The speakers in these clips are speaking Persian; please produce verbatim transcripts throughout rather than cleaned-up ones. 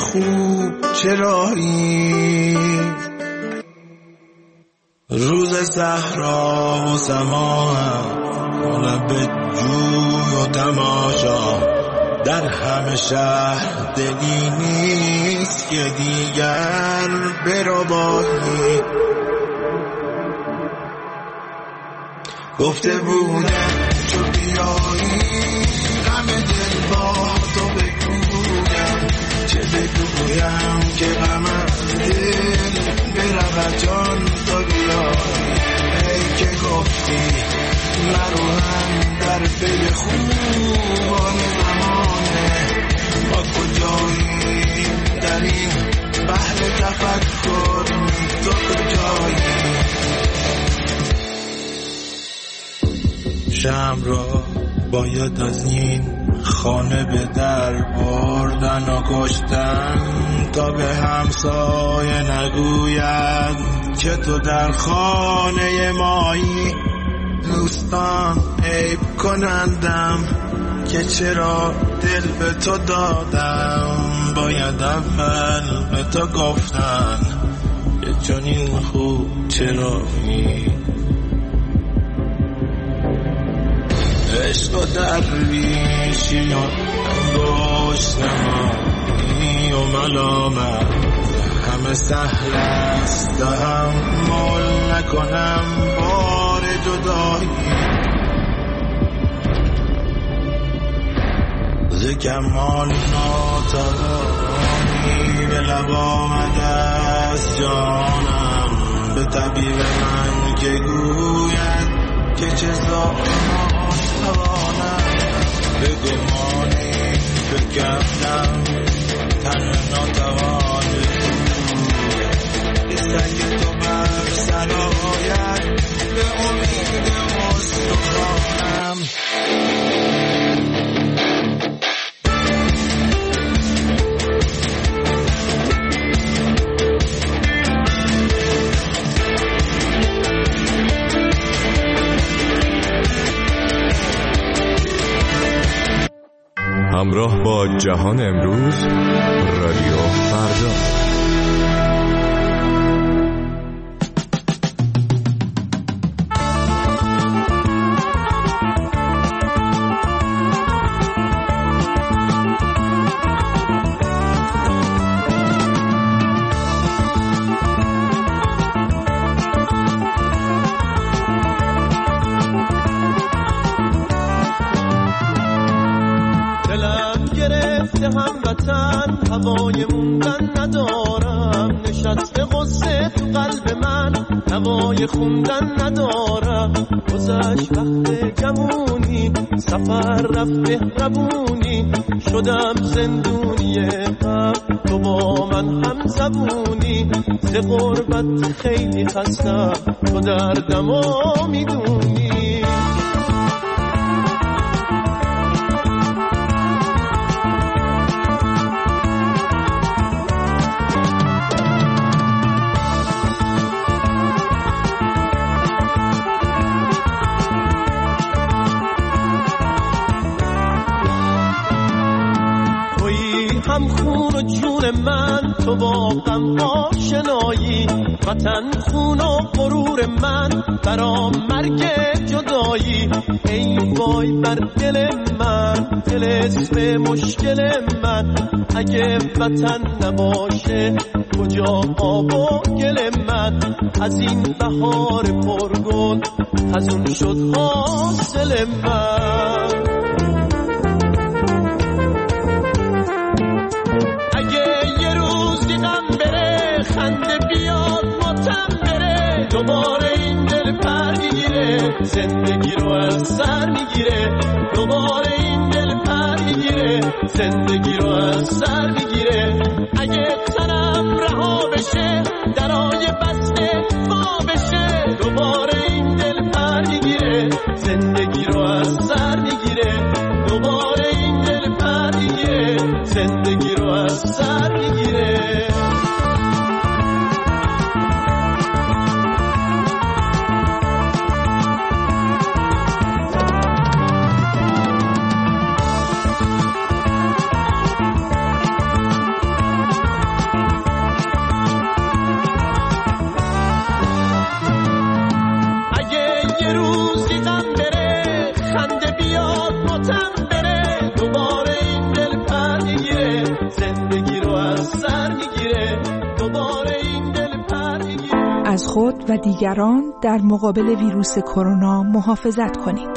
خوب چرایی؟ روز صحرا و سما هم لب جوی و تماشا، در همه شهر دلی نیست که دیگر بربایی. گفته بودم تو بیایی غم دل با تو بگویم، چه بگویم که غم دل برود جان تو بیایی. ای که گفتی نروهم در پی خوبان زمانه، ما کجاییم در این بحر تفکر، تو کجایی؟ شمع را باید از این خانه به در بردن و کشتن، تا به همسایه نگوید که تو در خانه مایی. دوستان عیب کنندم که چرا دل به تو دادم، باید اول به تو گفتن که چون این خوب چرایی. عشق و درویشی و انگشت نمایی و ملامت همه سهل است، تحمل نکنم بار جدایی. ز کمال ناتوانی به لب آمده است جانم، به طبیب من که گوید که چه زانم به گمانی بکردم تن ناتوانی. سنگ تو بر سر آید به امید مستقامم. همراه با جهان امروز، رادیو فردا. هموطن هوای موندن ندارم، نشسته غصه تو قلب من هوای خوندن ندارم. گذشت وقت جوونی، سفر رفت مهربونی، شدم زندونی غم، تو با من هم زبونی. ز غربت خیلی خستم، تو دردمو میدونی. هم خون و جون من، تو با غم آشنایی، وطن خون و غرور من، برام مرگ جدایی. ای وای بر دل من، دل اسم مشکل من، اگه وطن نباشه کجا آب و گل من. از این بهار پرگل خزون شد حاصل من. خنده بیاد ماتم بره، دوباره این دل پر میگیره، زندگی رو از سر میگیره. دوباره این دل پر میگیره، زندگی رو از سر میگیره. اگه تنم رها بشه، درای بسته با بشه، دوباره این دل پر میگیره، زندگی رو از سر میگیره. دوباره این دل پر میگیره، زندگی رو از سر میگیره. خود و دیگران در مقابل ویروس کرونا محافظت کنید.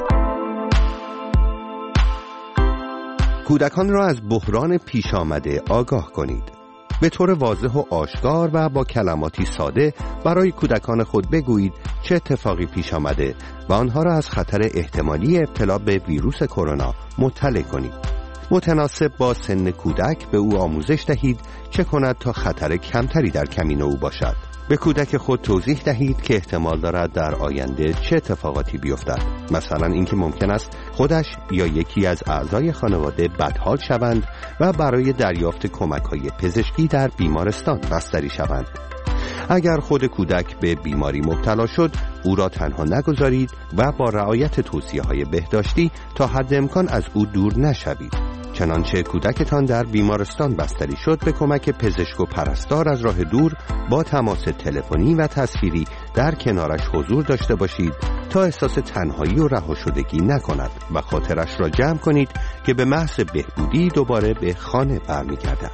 کودکان را از بحران پیش آمده آگاه کنید. به طور واضح و آشکار و با کلماتی ساده برای کودکان خود بگویید چه اتفاقی پیش آمده و آنها را از خطر احتمالی ابتلا به ویروس کرونا مطلع کنید. متناسب با سن کودک به او آموزش دهید چه کند تا خطر کمتری در کمین او باشد. به کودک خود توضیح دهید که احتمال دارد در آینده چه اتفاقاتی بیفتد. مثلا اینکه ممکن است خودش یا یکی از اعضای خانواده بدحال شوند و برای دریافت کمک‌های پزشکی در بیمارستان بستری شوند. اگر خود کودک به بیماری مبتلا شد، او را تنها نگذارید و با رعایت توصیه‌های بهداشتی تا حد امکان از او دور نشوید. چنانچه کودکتان در بیمارستان بستری شد، به کمک پزشک و پرستار از راه دور با تماس تلفنی و تصویری در کنارش حضور داشته باشید تا احساس تنهایی و رهاشدگی نکند و خاطرش را جمع کنید که به محض بهبودی دوباره به خانه برمیگردد.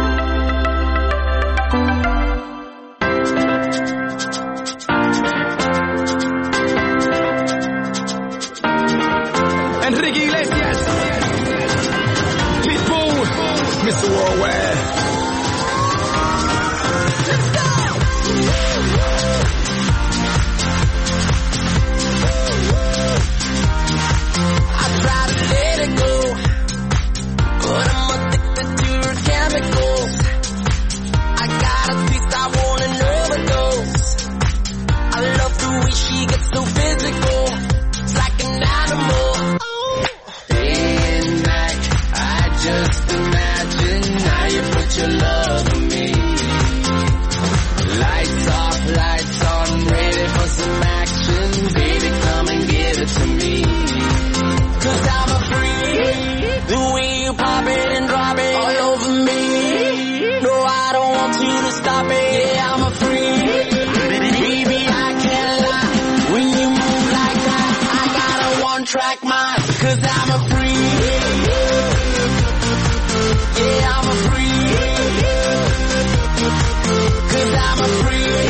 Mister Worldwide. I try to let it go, but I'm addicted to your chemicals. I got a taste, I want an overdose. I love the way she gets so physical. It's like an animal. Day and night, I just imagine how you put your love on me. Lights off, lights on, ready for some action. Baby, come and give it to me. Cause I'm a freak, the way you pop it and drop it all over me. No, I don't want you to stop it. Yeah, I'm a freak, baby, I can't lie. When you move like that, I got a one-track mind. Cause I'm a freak. Yeah, I'm a freak, cause I'm a freak.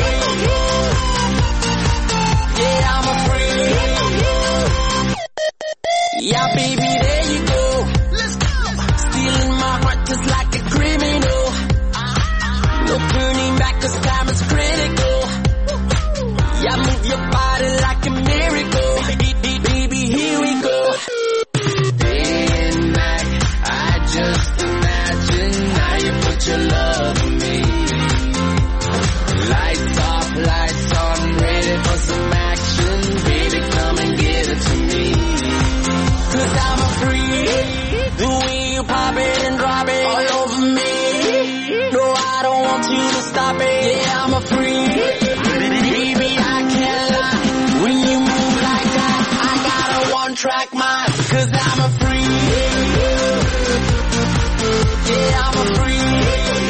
Yeah, I'm a freak. Yeah, baby, there you go. Let's go. Stealing my heart just like a criminal. No turning back cause time is critical. Yeah, move your body like a miracle. Baby, here we go. Day and night, I just now you put your love on me. Lights off, lights on, ready for some action. Baby, come and give it to me. Cause I'm a freak, the way you pop it and drop it all over me. No, I don't want you to stop it. Yeah, I'm a freak, baby, I can't lie. When you move like that, I got a one-track mind. Cause I'm a freak. Yeah, I'm a freak,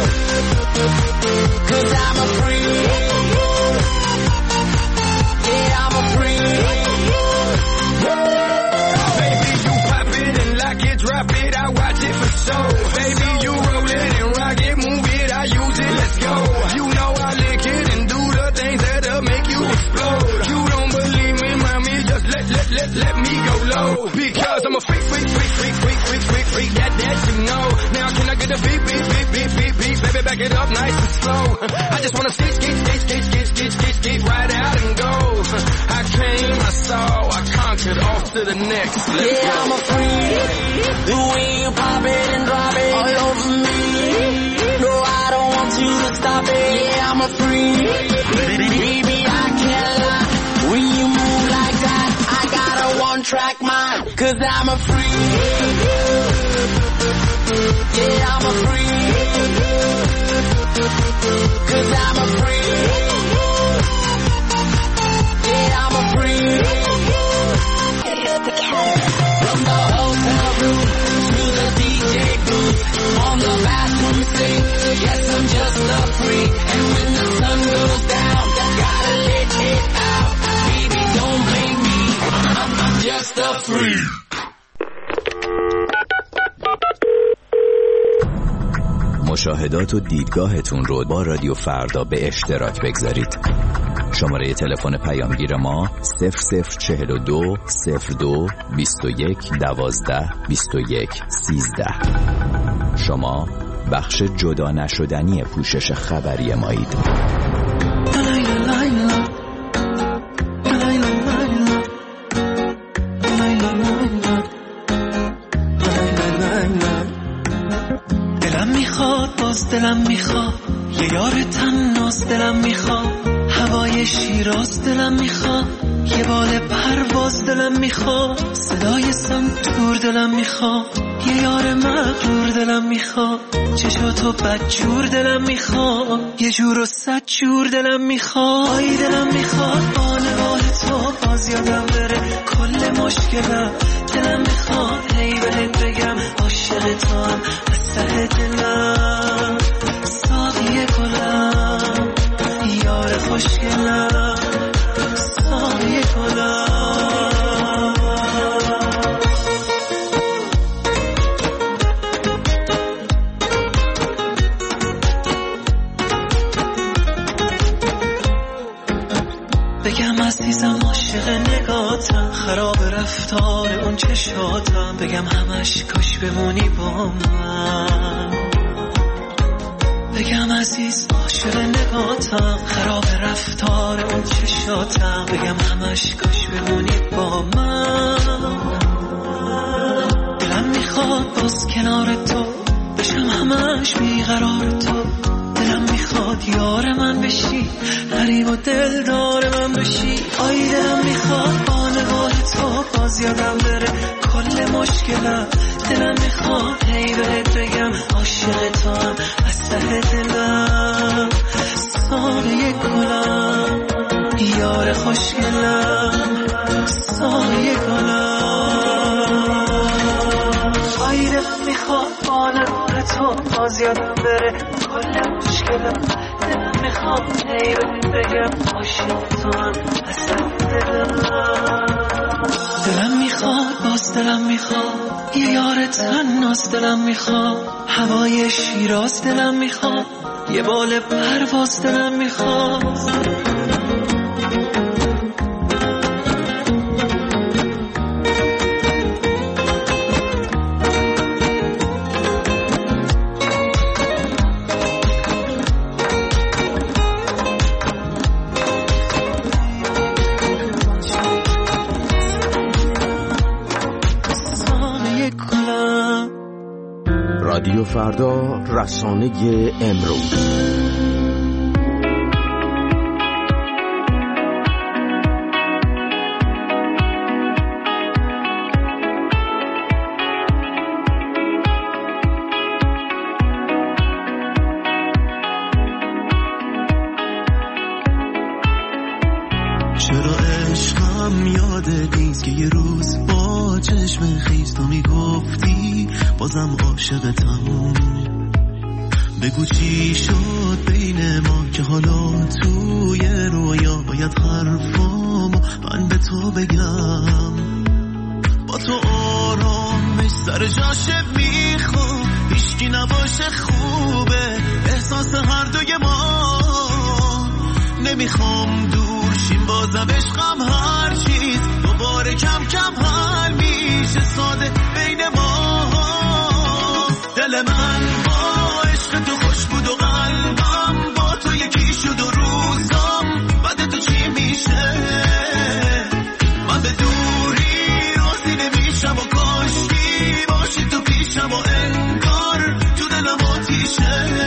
cause I'm a freak. Yeah, I'm a freak. Baby, you pop it and lock it, drop it, I watch it for show. Baby, you roll it and rock it, move it, I use it, let's go. You know I lick it and do the things that'll make you explode. You don't believe me, mommy, just let, let, let, let me go low. Because I'm a freak, freak, freak, freak, freak, freak, freak, freak, that, that you know. Now can I get a beat, beat, beat, beat, beat, beat, baby, back it up nice and slow. I just wanna skate, skate, skate, skate, skate, skate, skate, skate, right out and go. I came, I saw, I conquered, off to the next. Let's yeah, go. I'm a freak, the way you pop it and drop it all over me. No, I don't want you to stop it. Yeah, I'm a freak, baby, I can't lie. When you move like that, I got a one-track mind. Cause I'm a freak. Yeah, I'm a freak, cause I'm a freak. Yeah, I'm a freak. From the hotel room to the D J booth, on the bathroom sink, yes, I'm just a freak. And when the sun goes down, gotta let it out. Baby, don't blame me, I'm, I'm just a freak. مشاهدات و دیدگاهتون رو با رادیو فردا به اشتراک بگذارید. شماره تلفن پیامگیر ما صفر صفر چهل و دو صفر دو بیست و یک دوازده بیست و یک سیزده. شما بخش جدا نشدنی پوشش خبری مایید. دلم میخواد باز دلم میخواد یه یار تناس دلم میخواد هوای شیراز دلم میخواد یه بال پرواز دلم میخواد صدای سنتور دلم میخواد یه یار مغرور دلم میخواد چشاتو بدجور دلم میخواد یه جور و صد جور دلم میخواد آی دلم میخواد با نگاه تو باز یادم بره کل مشکلم دلم میخواد هی بهت بگم عاشق تو هم از ته دلم ساقی گلم یار خوشگلم ساقی گلم بگم عزیزم عاشق نگاتم خراب رفتار اون چشاتم بگم همش کاش بمونی با من بگم عزیز عاشق نگاتم خراب رفتار اون چشاتم بگم همش کاش بمونی با من دلم میخواد باز کنار تو بشم همش بیقرار تو دلم میخواد یار من بشی غریب و دلدار من بشی آی دلم میخواد با نگاه تو باز یادم بره کل مشکلم دلم میخواد هی بهت بگم عاشق تو هم از ته دلم ساقی گلم یار خوشگلم ساقی گلم آی دلم میخواد با نگاه تو باز یادم بره کل مشکلم دلم میخواد هی بهت بگم عاشق تو هم از ته دلم دلم میخواد باز دلم میخواد یه یار تناس دلم میخواد هوای شیراز دلم میخواد یه بال پرواز دلم میخواد رادیو فردا رسانه امروز. چرا عشقم یادت نیست که یه روز با چشم خیز تو میگفتی بازم عاشقتم بگو چی شد بین ما که حالا توی رویا باید حرفام من به تو بگم با تو آرامش سر جاشه میخوام هیچکی نباشه خوبه احساس هر دوی ما نمیخوام دور شیم بازم عشقم هر چیز دوباره کم کم حل میشه ساده بین ما دل من با عشق تو خوش بود و قلبم با تو یکی شد و روزم بعد تو چی میشه من به دوری راضی نمیشم و کاشکی باشی تو پیشم و انگار تو دلم آتیشه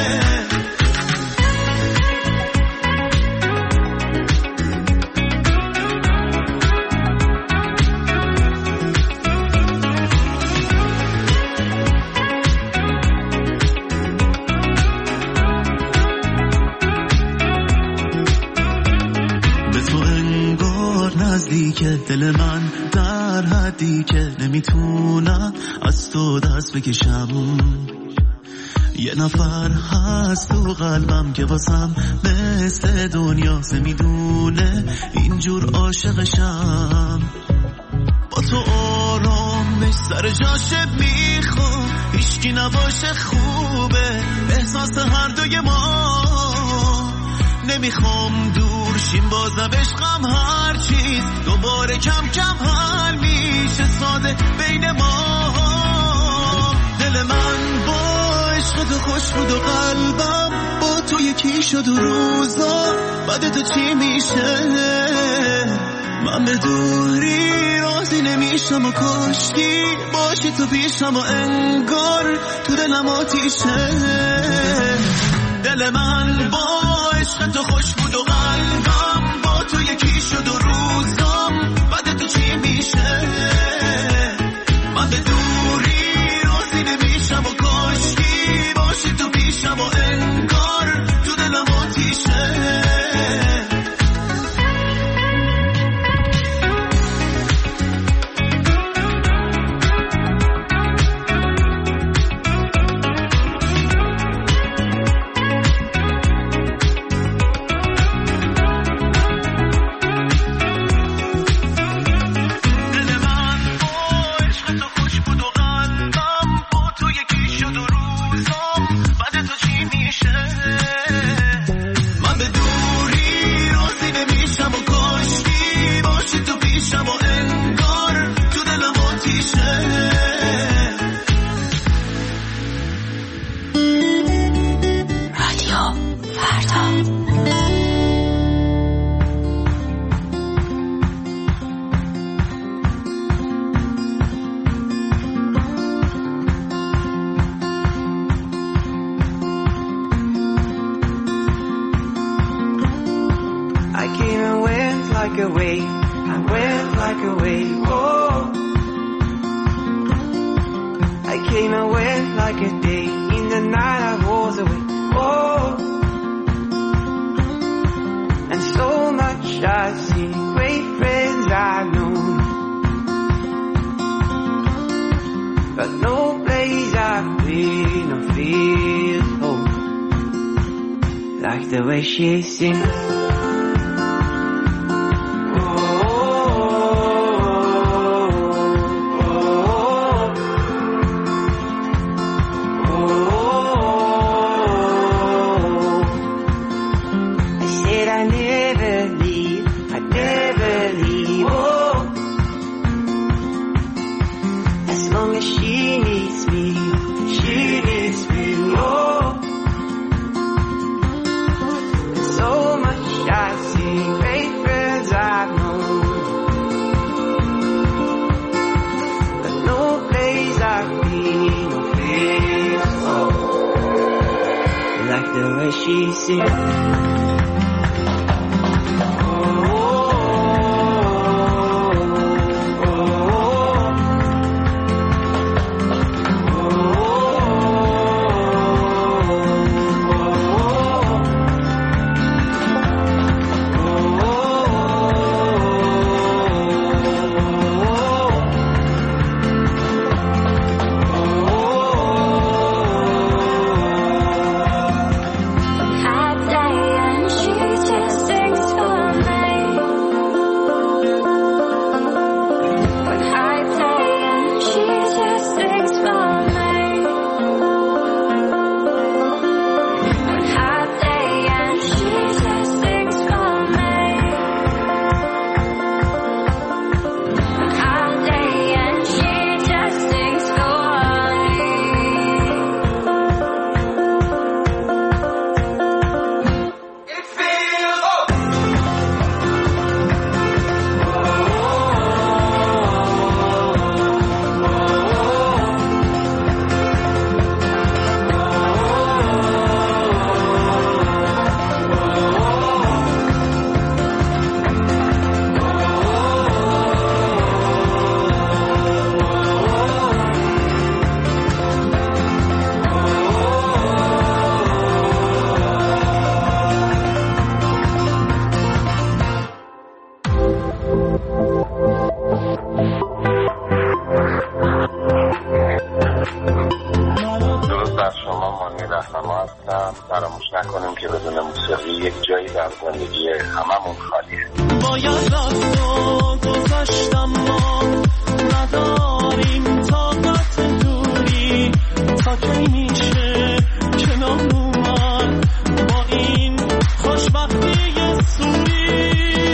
که دل من در حدی که نمیتونم از تو دست بکشم یه نفر هست تو قلبم که واسم مثل دنیا میدونه اینجور عاشقشم با تو آرام همش سر جاشه میخوام، هیچکی نباشه خوبه احساس هر دوی ما. نمیخوام دور شیم بازم عشقم هر چیز دوباره کم کم حل میشه ساده بین ما. دل من با عشق تو خوش بود و قلبم با تو یکی شد و روزا بعد تو چی میشه؟ من به دوری راضی نمیشم و کاشکی باشی تو پیشم و انگار تو دلم آتیشه. دل من با عشق تو خوش بود و قلبم با تو یکی شد و روزام بعد تو چی میشه؟ من به دوری راضی نمیشم و کاشکی باشی تو پیشم و انگار تو دلم آتیشه. She sings. She sings. فراموش نکنیم که بدون موسیقی یک جایی در زندگی هممون خالیه. باید رفت و گذاشتم ما نداریم کی میشه کنار اومد با این خوشبختی سوری.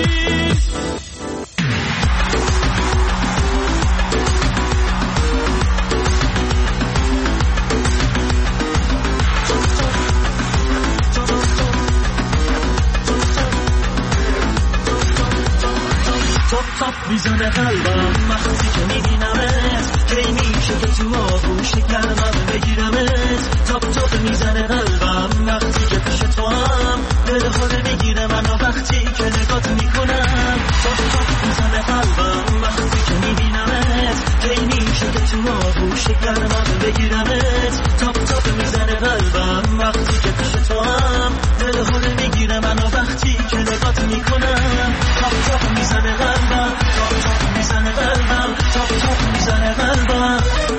تاپ تاپ میزنه قلبم وقتی که میبینمت، کی میشه که تو آغوش گرمم بگیرمت. تاپ تاپ میزنه قلبم وقتی که پیش تو هم، دل خود میگیره منو وقتی که نگات میکنم. تاپ تاپ میزنه قلبم وقتی که میبینمت، کی میشه که تو آغوش گرمم بگیرمت. تاپ تاپ میزنه قلبم وقتی که پیش تو هم، دل خود میگیره منو وقتی که نگات میکنم. تاپ تاپ میزنه قلبم، تاپ تاپ میزنه قلبم، تاپ تاپ میزنه قلبم.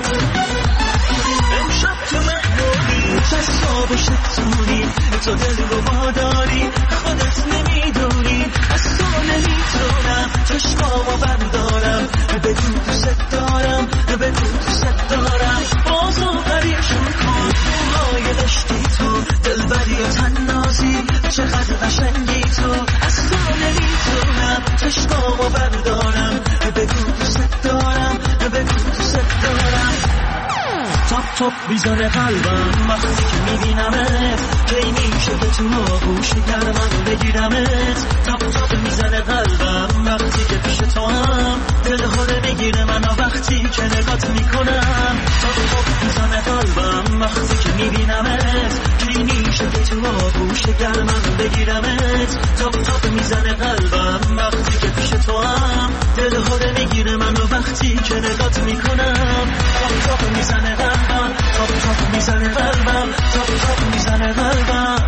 امشب تو مهمونی جذاب و شتونی، تو دل رو واداری خودت نمیدونی. از تو نمیتونم چشمامو بردارم، بدون دوست دارم، بدون دوست دارم. بازو غریبشون کن موهای داشتی تو، دلبری و تنازی چقدر قشنگی تو. از تو نمیتونم چشمامو بردارم، بدون دوست دارم، بدون دوست دارم. تاپ تاپ میزنه قلبم وقتی که میبینمت، کی میشه که تو آغوش گرمم بگیرمت. تاپ تاپ میزنه قلبم وقتی که پیش تو هم، دل خوره میگیره منو وقتی که نگات میکنم. تاپ تاپ میزنه قلبم وقتی که میبینمت، کی میشه که تو آغوش گرمم بگیرمت. تاپ تاپ میزنه قلبم وقتی که پیش تو هم، دل خوره میگیره منو وقتی که نگات میکنم. تاپ تاپ میزنه قلبم، تاپ تاپ میزنه قلبم، تاپ تاپ میزنه قلبم.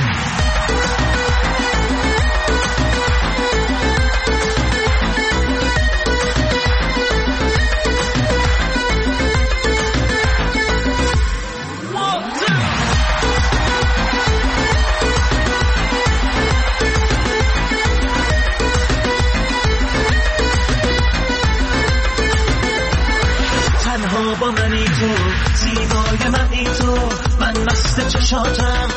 تنها با منی تو، زیبای منی تو، من مست چشاتم.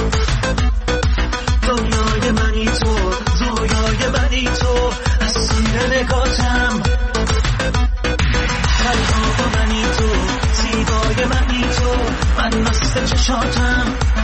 دنیای منی تو، رویای منی تو، اسیر نگاتم. تنها با منی تو، زیبای منی تو، من مست چشاتم.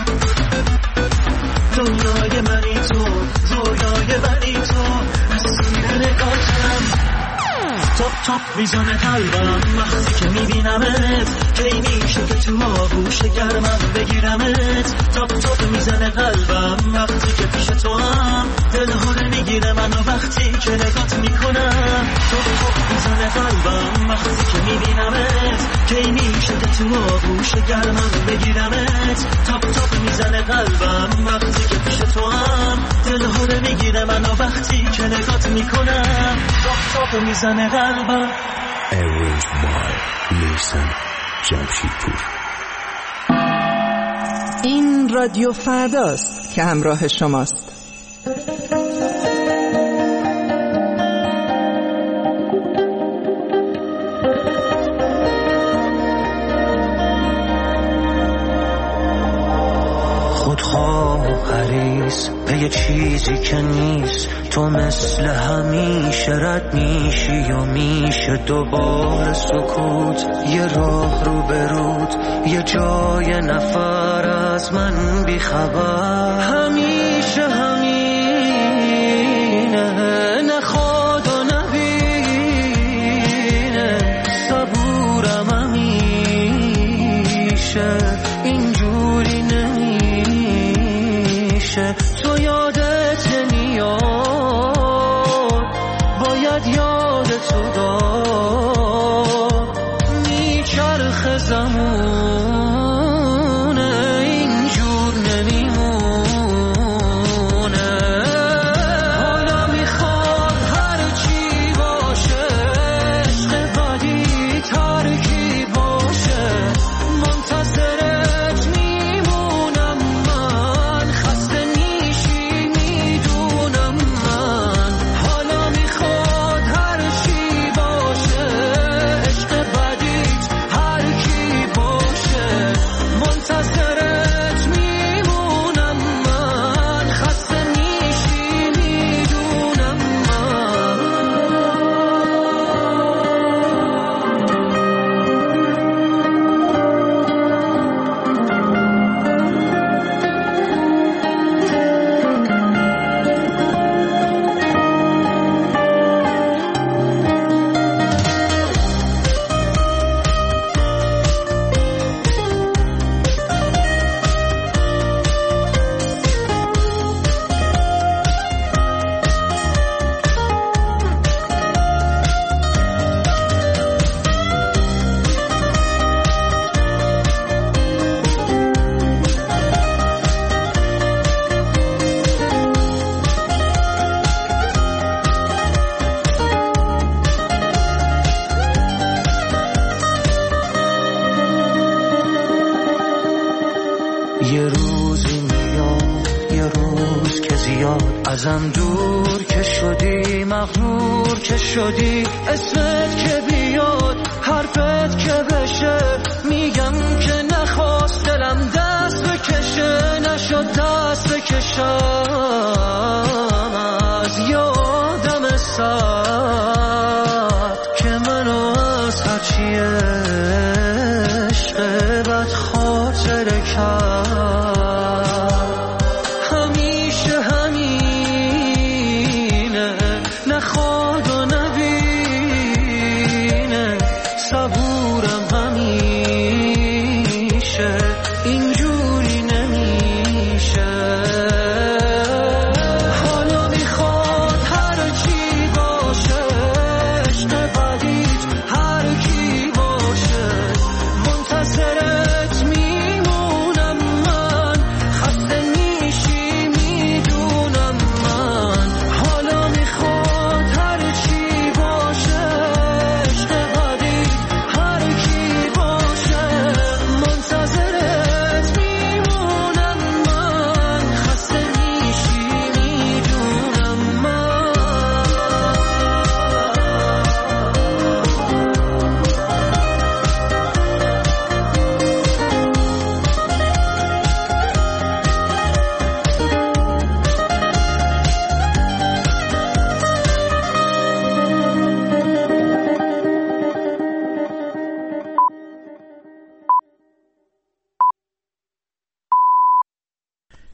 دنیای منی تو، رویای منی تو، اسیر نگاتم. تاپ تاپ میزنه قلبم وقتی که میبینمت، کی میشه که تو آغوش گرمم بگیرمت. تاپ تاپ میزنه قلبم وقتی که پیش تو هم، دل خوره میگیره منو وقتی که نگات میکنم. تاپ تاپ میزنه قلبم وقتی که میبینمت، کی میشه که تو آغوش گرمم بگیرمت. تاپ تاپ میزنه قلبم وقتی که پیش تو هم، دل خوره میگیره منو وقتی که نگات میکنم. تاپ تاپ میزنه قلبم. Arranged by نیسان جمشیدپور. این رادیو فرداست که همراه شماست. خودخواه حریص به یه چیزی که نیست، تو مثل همیشه رد میشی و میشه دوباره سکوت. یه راه رو برود، یه جای نفر از من بیخبر. همیشه همینه، نخواد و نبینه، صبورم همیشه اینجوری نمیشه. تو یادت نمیاد، باید یاد تو داد. میچرخ زمونه اینجور نمیمونه، روزی میاد، یه روز که زیاد ازم دور که شدی، مغرور که شدی، اسمت که بیاد، حرفت که بشه، میگم که نخواست دلم دست بکشه، نشد دست بکشم از یادم سر